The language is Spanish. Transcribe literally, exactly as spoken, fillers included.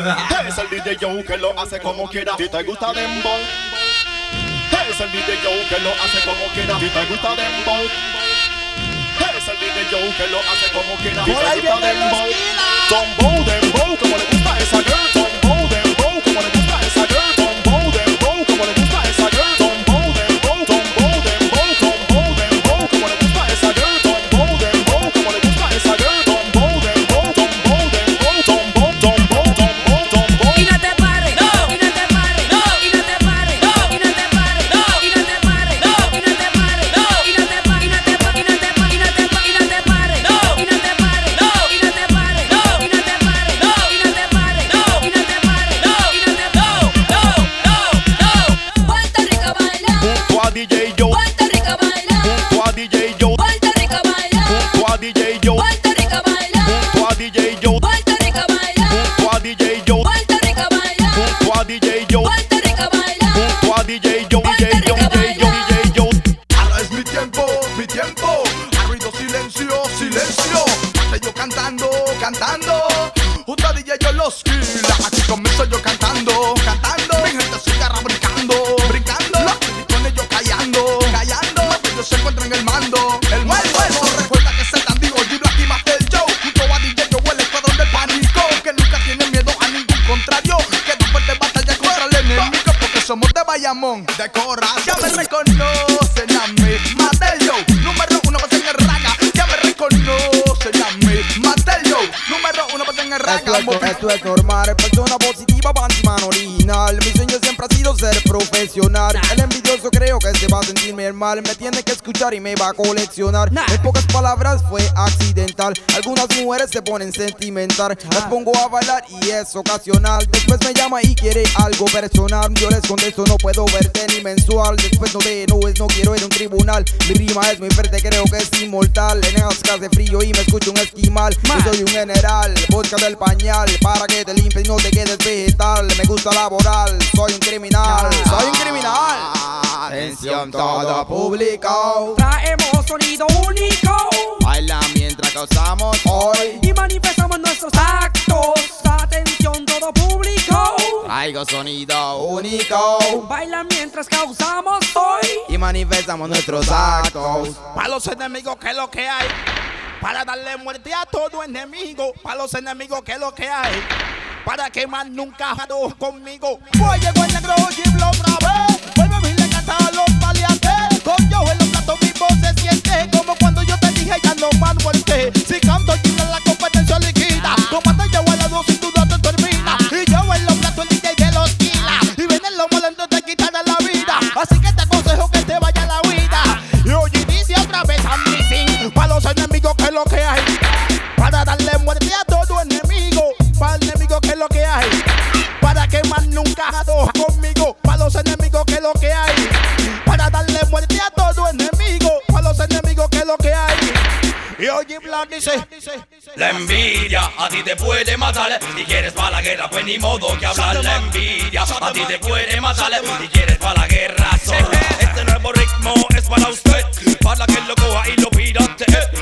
Es el D J Joe que lo hace como quiera. Si te gusta dembow. Es el D J Joe que lo hace como quiera. Si te gusta dembow. Es el D J Joe que lo hace como quiera. Si te gusta dembow. Dembow, dembow, como le gusta esa girl. Dembow, dembow, como le gusta esa girl. Dembow, dembow, como le gusta esa girl. Dembow, dembow, dembow, dembow, dembow, dembow, como le gusta esa girl. Dembow, dembow, como le gusta esa girl. Dembow, dembow, dembow, dembow, dembow, dembow, dembow, dembow. Y no te pares, no, y no te pares, no, y no te pares, no, y no te pares, no, y no te pares, no, y no te pares, no, y no te pares, y no te pares, y no te pares, y no te pares, y no te pares, no, y no te pares, no, y no te pares, no, y no te pares, no, y no te pares, no, y no te pares, no, y no te pares, no, no, no. Puerto Rico baila, junto a D J Joe, Puerto Rico baila, junto a D J Joe, Puerto Rico baila, junto a D J Joe, Puerto Rico baila, junto a D J Joe, Puerto Rico baila, junto a D J Joe, Puerto Rico baila, junto a D J Joe, Puerto Rico baila, junto a D J Joe, D J Joe, D J Joe, D J Joe. Ahora es mi tiempo, mi tiempo. Ha ruido silencio, silencio. Estoy yo cantando, cantando. Junto a D J Yoloskila. Aquí comienzo yo cantando, cantando. Mi gente se agarra brincando, brincando. Los criticones yo callando, callando. Ellos se encuentran en el mando, el mando. No recuerda que se tan digo, yo aquí Master Joe. Junto a D J Joe, el escuadrón del pánico. Que nunca tiene miedo a ningún contrario. Que no fuerte batalla contra el enemigo. Porque somos de Bayamón, de Corral. Ya me reconocen a mí, Master Joe, número uno para en el raga. Ya me reconocen a mí, Master Joe, número uno para en el raga. Esto es, esto es normal, persona positiva, anti-mano original. Mi sueño siempre ha sido ser profesional. El envidioso creo que se va a sentirme mal. Me tiene que escuchar y me va a coleccionar. En pocas palabras fue accidental. Algunas mujeres se ponen sentimental. Las pongo a bailar y es ocasional. Después me llama y quiere algo personal. Yo les contesto, no puedo verte ni mensual. Después no de no es, no quiero ir a un tribunal. Mi rima es muy fuerte, creo que es inmortal. En Alaska hace frío y me escucho un esquimal. Yo soy un general, vodka del pañal. Para que te limpies y no te quedes vegetal. Me gusta laboral, soy un criminal. Soy un criminal. Atención todo público. Traemos sonido único Baila mientras causamos hoy. y manifestamos nuestros actos. Atención todo público. Traigo sonido único. Baila mientras causamos hoy. Y manifestamos nuestros actos. Para los enemigos, que es lo que hay. Para darle muerte a todo enemigo. Para los enemigos, que es lo que hay. Para que más nunca jado conmigo. Pues llegó el negro Giblo otra vez. Vuelve a oírle cantar a los valiantes. Con yo en los platos mi voz se siente como cuando yo te dije ya no más fuerte. Si canto Giblo la competencia liquida. Tomate yo al lado sin duda te termina. Y yo en los platos el D J de los quila. Y vienen los molentos te quitarán la vida. Así que te aconsejo que te vaya a la huida. Y oye dice otra vez a mí sin. Para los enemigos que es lo que hay. Para darle muerte a todo enemigo. Para el enemigo que es lo que hay. Para que más nunca jado conmigo. Para los enemigos que es lo que hay. Para darle muerte a todo enemigo. Para los enemigos que es lo que hay. Y oye Black dice: La envidia a ti te puede matar. Si quieres para la guerra, pues ni modo que hablar. La envidia a ti te puede matar. Si quieres para la guerra, solo. Este nuevo ritmo es para usted. Para que lo coja y lo pirate.